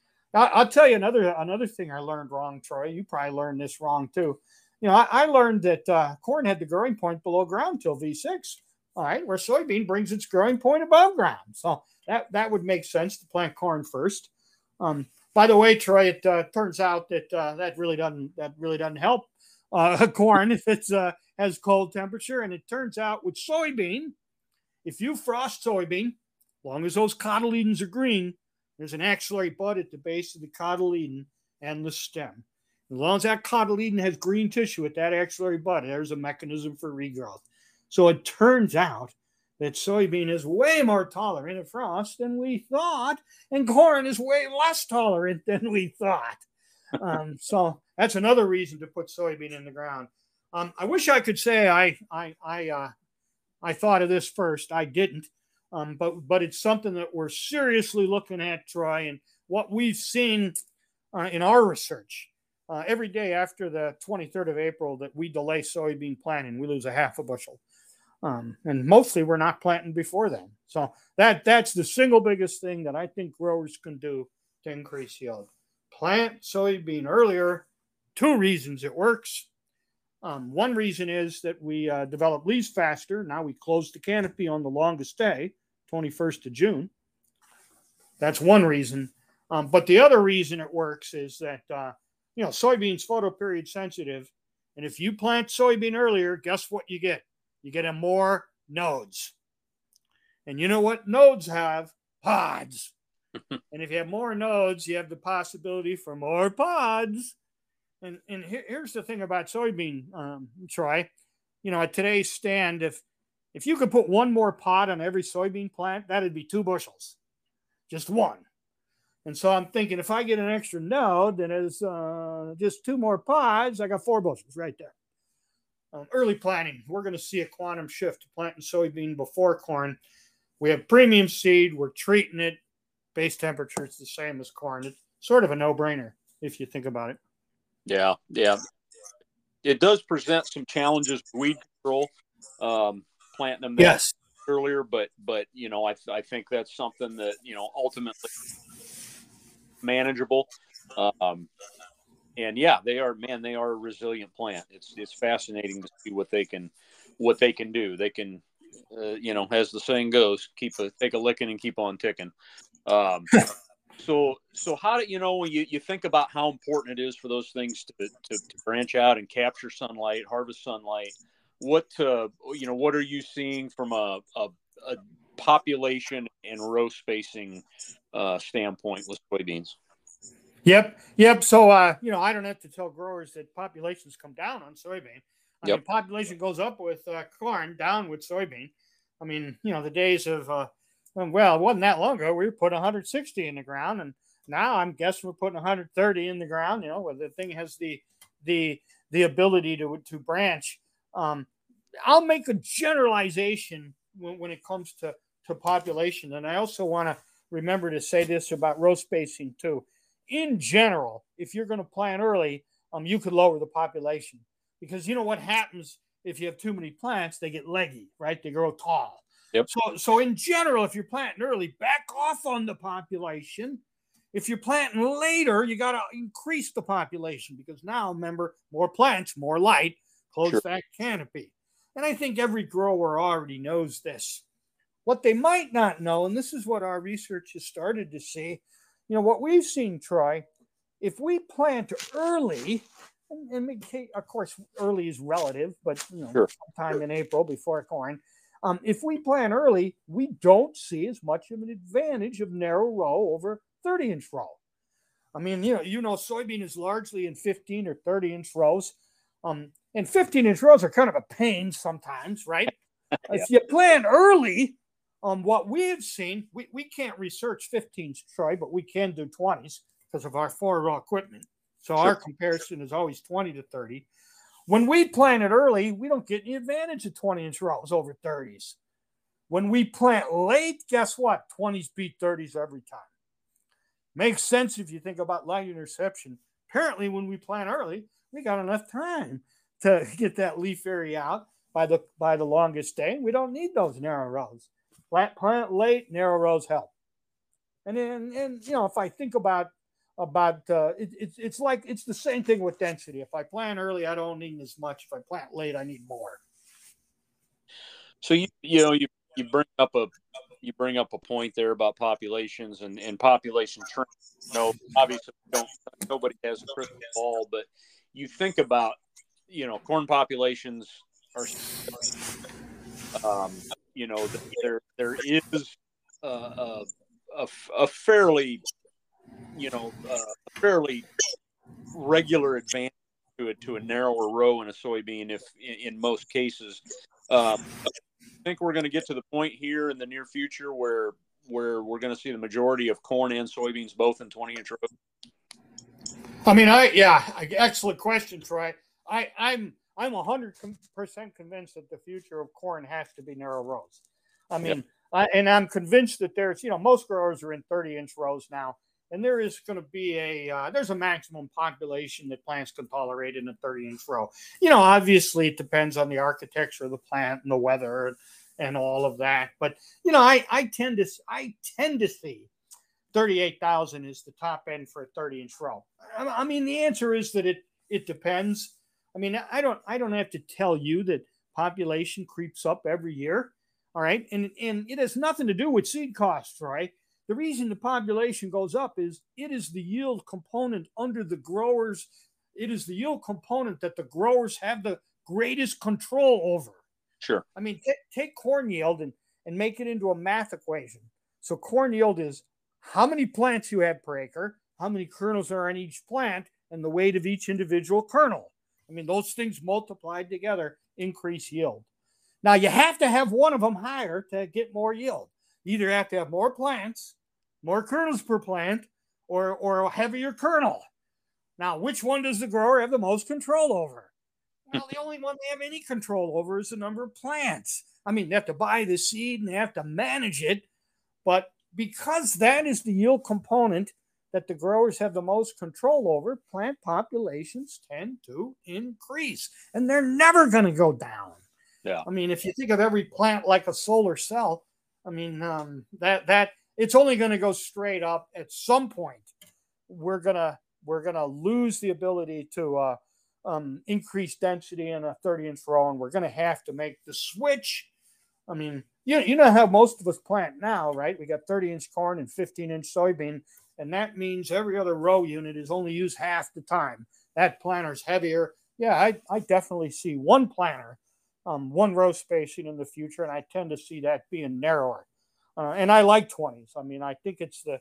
I, I'll tell you another, another thing I learned wrong, Troy. You probably learned this wrong, too. You know, I, I learned that uh, corn had the growing point below ground till V six, all right, where soybean brings its growing point above ground. So that, that would make sense to plant corn first. Um, by the way, Troy, it uh, turns out that uh, that really doesn't that really doesn't help uh, corn if it uh, has cold temperature. And it turns out with soybean, if you frost soybean, as long as those cotyledons are green, there's an axillary bud at the base of the cotyledon and the stem. As long as that cotyledon has green tissue at that axillary bud, there's a mechanism for regrowth. So it turns out that soybean is way more tolerant of frost than we thought, and corn is way less tolerant than we thought. Um, so that's another reason to put soybean in the ground. Um, I wish I could say I I I uh, I thought of this first. I didn't, um, but but it's something that we're seriously looking at, Troy, and what we've seen uh, in our research. Uh, every day after the twenty-third of April that we delay soybean planting, we lose a half a bushel. Um, and mostly we're not planting before then. So that that's the single biggest thing that I think growers can do to increase yield. Plant soybean earlier. Two reasons it works. Um, one reason is that we uh, develop leaves faster. Now we close the canopy on the longest day, twenty-first of June. That's one reason. Um, but the other reason it works is that uh, you know, soybean's photoperiod sensitive. And if you plant soybean earlier, guess what you get? You get a more nodes. And you know what nodes have? Pods. And if you have more nodes, you have the possibility for more pods. And, and here, here's the thing about soybean, um, Troy. You know, at today's stand, if if you could put one more pod on every soybean plant, that'd be two bushels. Just one. And so I'm thinking if I get an extra node, then it's uh, just two more pods. I got four bushels right there. Um, early planting, we're going to see a quantum shift to planting soybean before corn. We have premium seed. We're treating it. Base temperature is the same as corn. It's sort of a no-brainer if you think about it. Yeah, yeah. It does present some challenges with weed control, um, planting them yes. earlier, but, but you know, I, I think that's something that, you know, ultimately manageable. Um, and yeah, they are, man, they are a resilient plant. It's, it's fascinating to see what they can, what they can do. They can, uh, you know, as the saying goes, keep a, take a licking and keep on ticking. Um, so, so how do you know, when you, you think about how important it is for those things to, to, to branch out and capture sunlight, harvest sunlight, what, uh, you know, what are you seeing from a, a, a population and row spacing uh, standpoint with soybeans? Yep. Yep. So, uh, you know, I don't have to tell growers that populations come down on soybean. I yep. mean, population goes up with uh, corn, down with soybean. I mean, you know, the days of, uh, well, it wasn't that long ago. We put one hundred sixty in the ground, and now I'm guessing we're putting one hundred thirty in the ground, you know, where the thing has the, the, the ability to, to branch. Um, I'll make a generalization when, when it comes to, to population. And I also want to remember to say this about row spacing too. In general, if you're going to plant early, um, you could lower the population, because you know what happens if you have too many plants, they get leggy, right? They grow tall. Yep. So, so in general, if you're planting early, back off on the population. If you're planting later, you got to increase the population, because now, remember, more plants, more light, close Sure. that canopy. And I think every grower already knows this. What they might not know, and this is what our research has started to see, you know, what we've seen, Troy, if we plant early, and, and of course, early is relative, but, you know, Sure. sometime in April before corn, um, if we plant early, we don't see as much of an advantage of narrow row over thirty inch row. I mean, you know, you know, soybean is largely in fifteen or thirty inch rows. Um, and fifteen inch rows are kind of a pain sometimes, right? Yeah. If you plant early, um, what we have seen, we, we can't research fifteens, Troy, but we can do twenties because of our four row equipment. So sure. Our comparison is always twenty to thirty. When we plant it early, we don't get any advantage of twenty inch rows over thirties. When we plant late, guess what? twenties beat thirties every time. Makes sense if you think about light interception. Apparently, when we plant early, we got enough time to get that leaf area out by the by the longest day. We don't need those narrow rows. Plant, plant late, narrow rows help. And then, and you know, if I think about about uh, it, it's it's like it's the same thing with density. If I plant early, I don't need as much. If I plant late, I need more. So you you know you you bring up a you bring up a point there about populations and, and population trends. You know, obviously, don't nobody has a crystal ball, but you think about, you know, corn populations are, um, you know, there there is a, a, a, a fairly, you know, uh, a fairly regular advantage to a, to a narrower row in a soybean, if in, in most cases. Um, I think we're going to get to the point here in the near future where where we're going to see the majority of corn and soybeans both in twenty inch rows. I mean, I yeah, excellent question, Troy. I I'm I'm one hundred percent convinced that the future of corn has to be narrow rows. I mean, yep. I, and I'm convinced that there's, you know, most growers are in thirty inch rows now, and there is going to be a uh, there's a maximum population that plants can tolerate in a thirty inch row. You know, obviously it depends on the architecture of the plant and the weather and, and all of that. But you know, I I tend to I tend to see thirty-eight thousand is the top end for a thirty inch row. I, I mean, the answer is that it it depends. I mean, I don't I don't have to tell you that population creeps up every year. All right, and and it has nothing to do with seed costs, right? The reason the population goes up is it is the yield component under the growers. It is the yield component that the growers have the greatest control over. Sure. I mean, t- take corn yield and, and make it into a math equation. So corn yield is how many plants you have per acre, how many kernels are on each plant, and the weight of each individual kernel. I mean, those things multiplied together increase yield. Now, you have to have one of them higher to get more yield. You either have to have more plants, more kernels per plant, or, or a heavier kernel. Now, which one does the grower have the most control over? Well, the only one they have any control over is the number of plants. I mean, they have to buy the seed and they have to manage it. But because that is the yield component that the growers have the most control over, plant populations tend to increase. And they're never going to go down. Yeah. I mean, if you think of every plant like a solar cell, I mean, um, that that it's only going to go straight up. At some point, we're gonna we're gonna lose the ability to uh, um, increase density in a thirty inch row, and we're going to have to make the switch. I mean, you you know how most of us plant now, right? We got thirty inch corn and fifteen inch soybean, and that means every other row unit is only used half the time. That planter's heavier. Yeah, I I definitely see one planter. Um, one row spacing in the future, and I tend to see that being narrower. Uh, and I like twenties. I mean, I think it's the,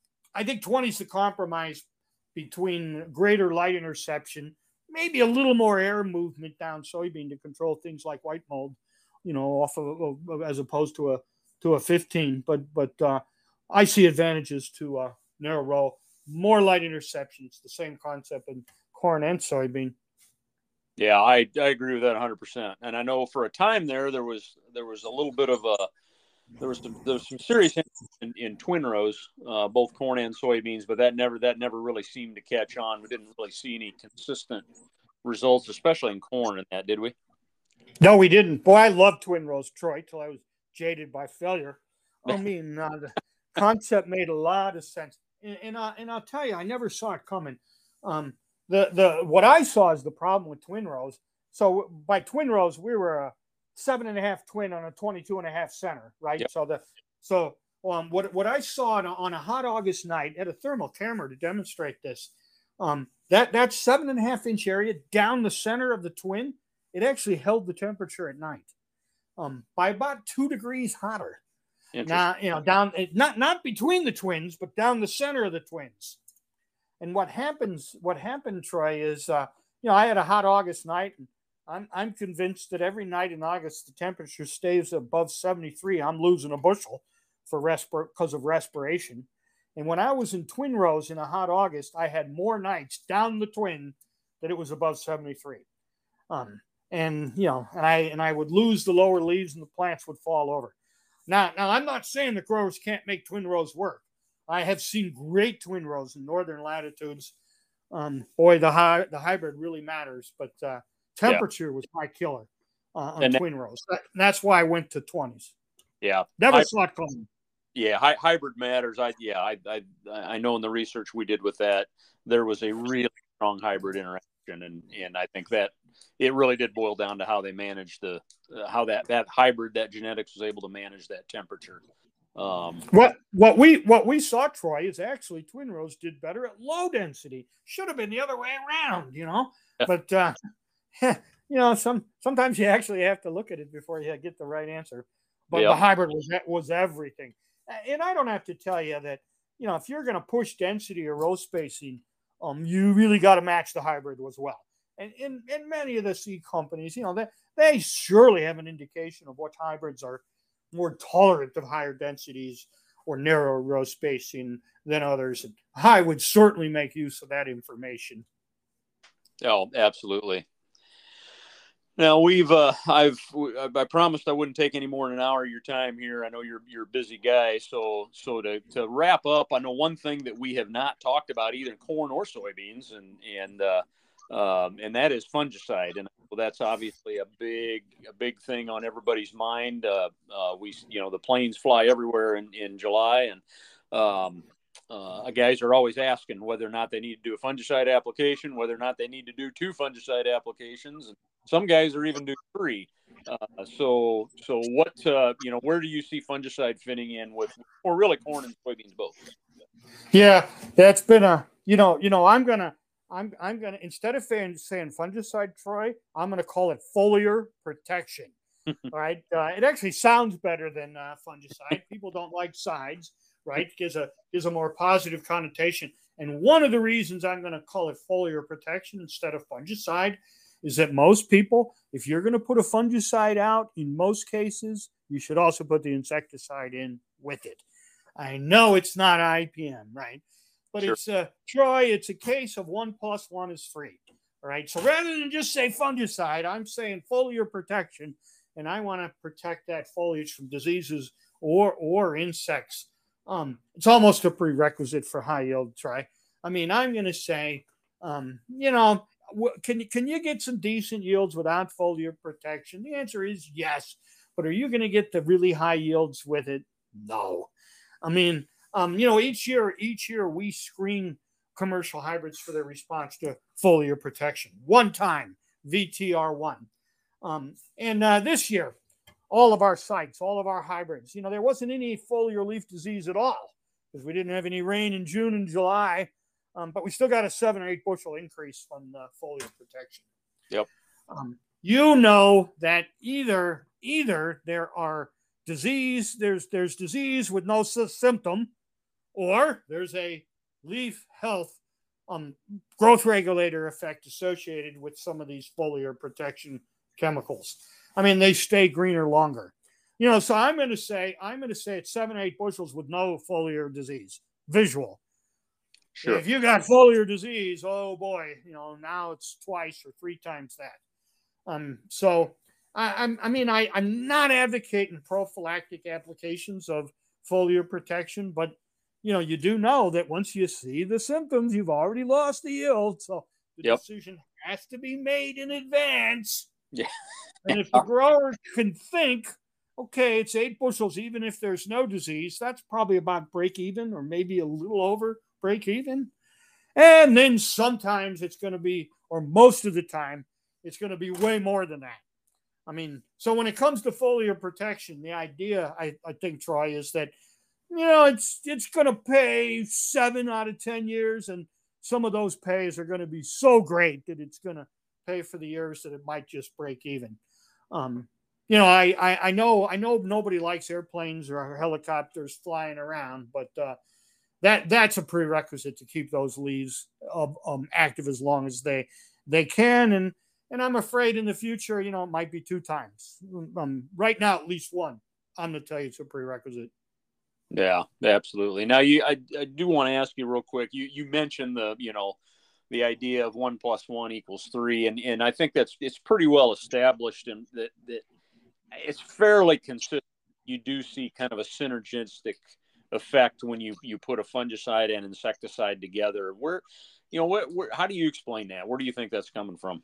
I think twenty is the compromise between greater light interception, maybe a little more air movement down soybean to control things like white mold, you know, off of, of as opposed to a to a fifteen. But but uh, I see advantages to uh, narrow row, more light interception. It's the same concept in corn and soybean. Yeah, I, I agree with that one hundred percent. And I know for a time there, there was there was a little bit of a there was some there was some serious in, in twin rows, uh, both corn and soybeans, but that never that never really seemed to catch on. We didn't really see any consistent results, especially in corn. In that, did we? No, we didn't. Boy, I loved twin rows, Troy, till I was jaded by failure. I mean, uh, the concept made a lot of sense, and and, uh, and I'll tell you, I never saw it coming. Um, the the what I saw is the problem with twin rows. So by twin rows, we were a seven and a half twin on a twenty-two and a half center, right? Yep. So the so um, what what I saw on a, on a hot August night, at a thermal camera to demonstrate this, um, that that seven and a half inch area down the center of the twin, it actually held the temperature at night um, by about two degrees hotter. Now, you know, down not not between the twins, but down the center of the twins. And what happens, what happened, Troy, is uh, you know, I had a hot August night, and I'm I'm convinced that every night in August the temperature stays above seventy-three. I'm losing a bushel for respir because of respiration. And when I was in twin rows in a hot August, I had more nights down the twin that it was above seventy-three. Um, and you know, and I and I would lose the lower leaves, and the plants would fall over. Now, now I'm not saying the growers can't make twin rows work. I have seen great twin rows in northern latitudes. Um, boy, the high, the hybrid really matters, but uh, temperature yeah. was my killer uh, on and twin that, rows. That, that's why I went to twenties. Yeah, never I, saw it coming. Yeah, hi, hybrid matters. I yeah, I, I I know in the research we did with that, there was a really strong hybrid interaction, and and I think that it really did boil down to how they managed the uh, how that that hybrid, that genetics was able to manage that temperature. Um, what what we what we saw, Troy, is actually twin rows did better at low density. Should have been the other way around, you know. But uh, you know, some sometimes you actually have to look at it before you get the right answer. But yep. the hybrid was was everything, and I don't have to tell you that, you know, if you're going to push density or row spacing, um, you really got to match the hybrid as well. And in and many of the seed companies, you know, they they surely have an indication of what hybrids are more tolerant of higher densities or narrow row spacing than others. And I would certainly make use of that information. Oh, absolutely. Now we've, uh, I've, I promised I wouldn't take any more than an hour of your time here. I know you're, you're a busy guy. So, so to, to wrap up, I know one thing that we have not talked about either in corn or soybeans, and, and, uh, Um, and that is fungicide, and well, that's obviously a big, a big thing on everybody's mind. Uh, uh, we, you know, the planes fly everywhere in, in July, and um, uh, guys are always asking whether or not they need to do a fungicide application, whether or not they need to do two fungicide applications, and some guys are even doing three. Uh, so, so what, uh, you know, where do you see fungicide fitting in with, or really corn and soybeans both? Yeah, that's been a, you know, you know, I'm gonna. I'm I'm gonna, instead of saying, saying fungicide, Troy, I'm gonna call it foliar protection. All right, uh, it actually sounds better than uh, fungicide. People don't like sides, right? It gives a gives a more positive connotation. And one of the reasons I'm going to call it foliar protection instead of fungicide is that most people, if you're going to put a fungicide out, in most cases, you should also put the insecticide in with it. I know it's not I P M, right? But sure. it's a, Troy, it's a case of one plus one is three. All right. So rather than just say fungicide, I'm saying foliar protection. And I want to protect that foliage from diseases or or insects. Um, it's almost a prerequisite for high yield, Troy. I mean, I'm going to say, um, you know, can you, can you get some decent yields without foliar protection? The answer is yes. But are you going to get the really high yields with it? No. I mean, Um, you know, each year, each year we screen commercial hybrids for their response to foliar protection. One time, V T R one. Um, and uh, this year, all of our sites, all of our hybrids, you know, there wasn't any foliar leaf disease at all because we didn't have any rain in June and July. Um, but we still got a seven or eight bushel increase from the foliar protection. Yep. Um, you know that either either there are disease, there's there's disease with no symptom, or there's a leaf health um, growth regulator effect associated with some of these foliar protection chemicals. I mean, they stay greener longer. You know, so I'm going to say, I'm going to say it's seven, eight bushels with no foliar disease, visual. Sure. If you got foliar disease, oh boy, you know, now it's twice or three times that. Um, so I, I'm, I mean, I, I'm not advocating prophylactic applications of foliar protection, but you know, you do know that once you see the symptoms, you've already lost the yield. So the Yep. decision has to be made in advance. Yeah. And if the grower can think, okay, it's eight bushels, even if there's no disease, that's probably about break even or maybe a little over break even. And then sometimes it's going to be, or most of the time, it's going to be way more than that. I mean, so when it comes to foliar protection, the idea, I, I think, Troy, is that, you know, it's it's going to pay seven out of ten years, and some of those pays are going to be so great that it's going to pay for the years that it might just break even. Um, you know, I, I I know I know nobody likes airplanes or helicopters flying around, but uh, that that's a prerequisite to keep those leaves um, um, active as long as they they can. And and I'm afraid in the future, you know, it might be two times. Um, right now, at least one. I'm going to tell you it's a prerequisite. Yeah, absolutely. Now, you, I, I do want to ask you real quick. You, you mentioned the, you know, the idea of one plus one equals three, and, and I think that's it's pretty well established, and that that it's fairly consistent. You do see kind of a synergistic effect when you you put a fungicide and insecticide together. Where, you know, what, where, how do you explain that? Where do you think that's coming from?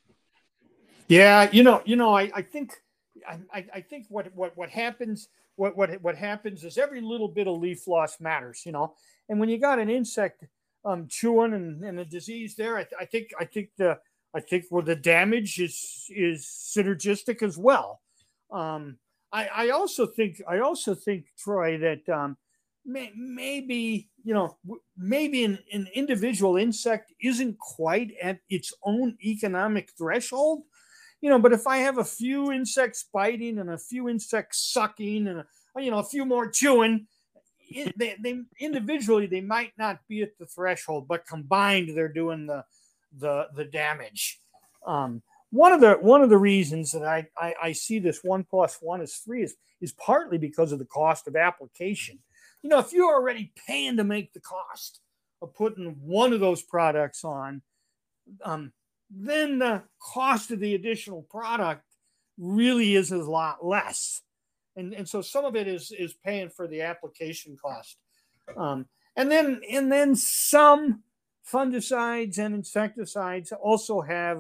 Yeah, you know, you know, I, I think, I, I think what, what, what happens, what, what, what happens is every little bit of leaf loss matters, you know, and when you got an insect um, chewing and, and a disease there, I, I think, I think the, I think well, the damage is, is synergistic as well. Um, I, I also think, I also think, Troy, that um, may, maybe, you know, maybe an, an individual insect isn't quite at its own economic threshold. You know, but if I have a few insects biting and a few insects sucking and, a, you know, a few more chewing, they, they individually, they might not be at the threshold, but combined, they're doing the, the, the damage. Um, one of the, one of the reasons that I, I, I see this one plus one is three is, is partly because of the cost of application. You know, if you're already paying to make the cost of putting one of those products on, um, then the cost of the additional product really is a lot less. And, and so some of it is, is paying for the application cost. Um, and then, and then some fungicides and insecticides also have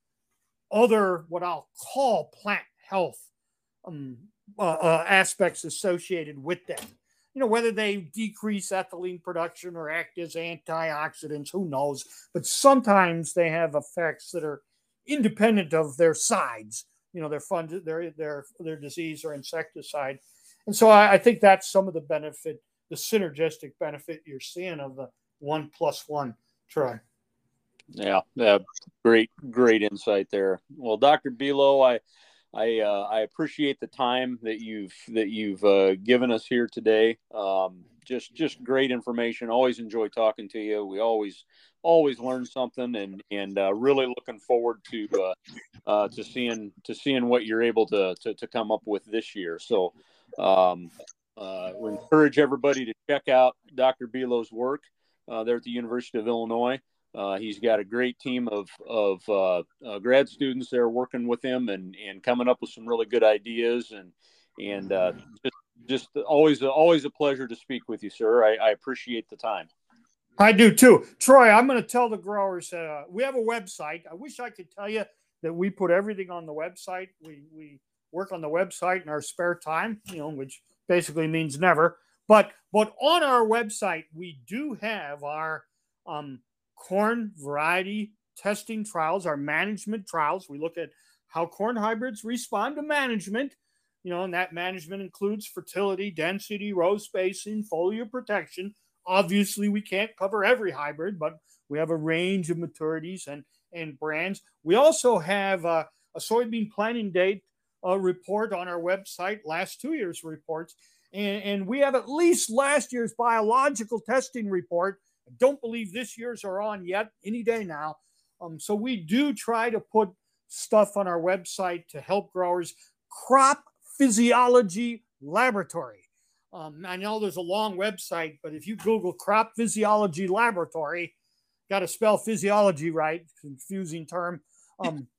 other, what I'll call plant health um, uh, uh, aspects associated with them. You know, whether they decrease ethylene production or act as antioxidants, who knows? But sometimes they have effects that are independent of their sides, you know, their fund, their their their disease or insecticide. And so I, I think that's some of the benefit, the synergistic benefit you're seeing of the one plus one, Troy. Yeah, yeah, great, great insight there. Well, Doctor Belo, I I uh, I appreciate the time that you've that you've uh, given us here today. Um, just just great information. Always enjoy talking to you. We always always learn something, and and uh, really looking forward to uh, uh, to seeing to seeing what you're able to to, to come up with this year. So um, uh, we encourage everybody to check out Doctor Belo's work uh, there at the University of Illinois. Uh, he's got a great team of of uh, uh, grad students there working with him and, and coming up with some really good ideas, and and uh, just just always always a pleasure to speak with you, sir. I, I appreciate the time. I do too, Troy. I'm going to tell the growers uh, we have a website. I wish I could tell you that we put everything on the website. We we work on the website in our spare time, you know, which basically means never. But but on our website we do have our um, corn variety testing trials, our management trials. We look at how corn hybrids respond to management, you know, and that management includes fertility, density, row spacing, foliar protection. Obviously, we can't cover every hybrid, but we have a range of maturities and, and brands. We also have a, a soybean planting date uh, report on our website, last two years' reports, and, and we have at least last year's biological testing report. I don't believe this year's are on yet, any day now. Um, so we do try to put stuff on our website to help growers. Crop Physiology Laboratory. Um, I know there's a long website, but if you Google Crop Physiology Laboratory, got to spell physiology right, confusing term. Um,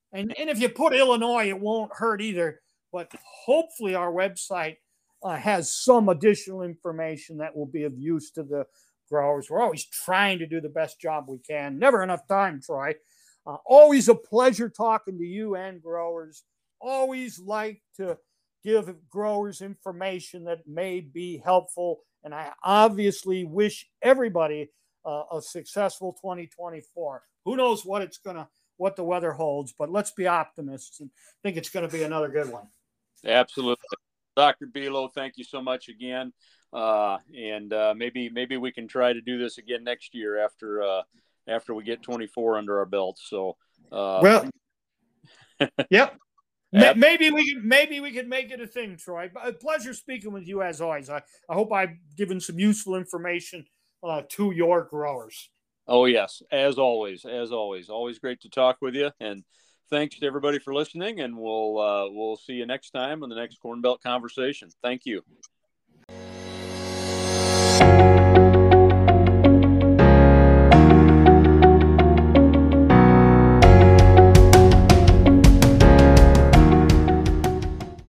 And, and if you put Illinois, it won't hurt either. But hopefully our website uh, has some additional information that will be of use to the growers. We're always trying to do the best job we can. Never enough time, Troy. Uh, always a pleasure talking to you and growers. Always like to give growers information that may be helpful. And I obviously wish everybody uh, a successful twenty twenty-four. Who knows what it's going to, what the weather holds, but let's be optimists and think it's going to be another good one. Absolutely. Doctor Belo, thank you so much again. Uh, and uh, maybe maybe we can try to do this again next year after uh, after we get twenty-four under our belts. So, uh, well, yep. Maybe we could, maybe we could make it a thing, Troy. A pleasure speaking with you as always. I, I hope I've given some useful information uh, to your growers. Oh, yes. As always, as always, always great to talk with you. And thanks to everybody for listening. And we'll, uh, we'll see you next time on the next Corn Belt Conversation. Thank you.